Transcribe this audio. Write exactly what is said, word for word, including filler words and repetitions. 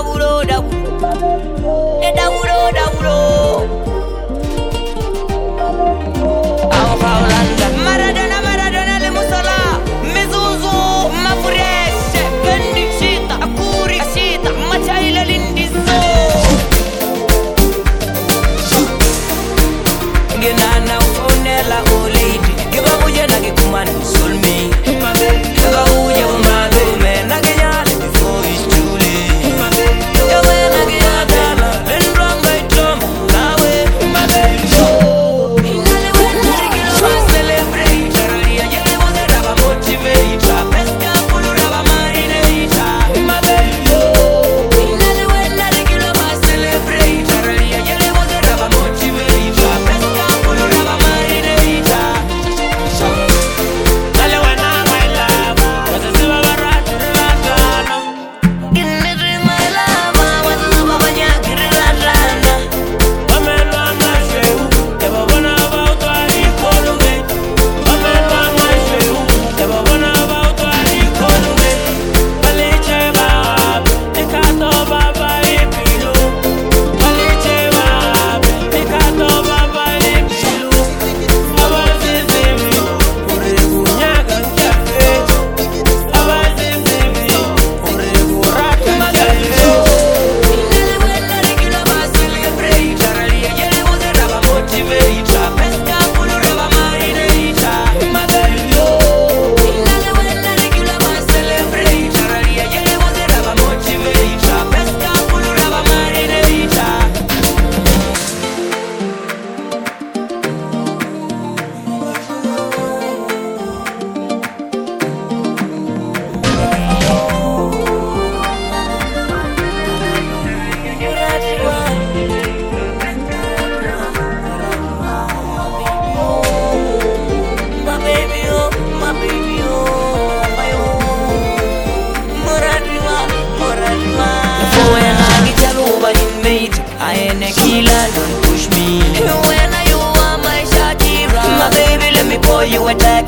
Dauro, Dauro, e Dauro, Dauro. Ao Paulanda, Maradona, Maradona, le Mussola, Mezuzu, Mafuresce, Gandicita, Akuri, Ashita, Machaila Lindizo. Genana, Fonella, oh lady, give a buja nagi kumani soul me. Give a buja umado me nagi nyali before it's too late. Give a nagi adala, then run by drum, nawe my baby. Inale wena regilo ma celebrate, raria yele mode raba motivate, pesca pulu raba marinate, my baby. Inale wena regilo ma celebrate, raria yele mode raba motivate, pesca pulu raba marinate. Dale wena my love, cause it's about right to Latana. Inale my love, what's the baba nyakiri Latana. Amelo amashu, eba wana about wali kolunge. Amelo amashu, eba wana about wali kolunge. Baliche bab, ikato baba ipilo. Baliche bab, ikato baba ipilo. Abazizimi, urebu nyaga nkafe. Abazizimi, urebu raka nkafe. Inale wena regilo ma celebrate, raria yele mode raba motivate, pesca pulu raba marinate, my baby. Inale wena regilo ma celebrate, raria yele mode raba motivate, pesca pulu raba marinate. My baby, oh, my baby, oh, my oh, Muradwa, Muradwa. When I get a over in mate, I ain't a killer, don't push me. When you are my Shakira, my baby, let me pour you a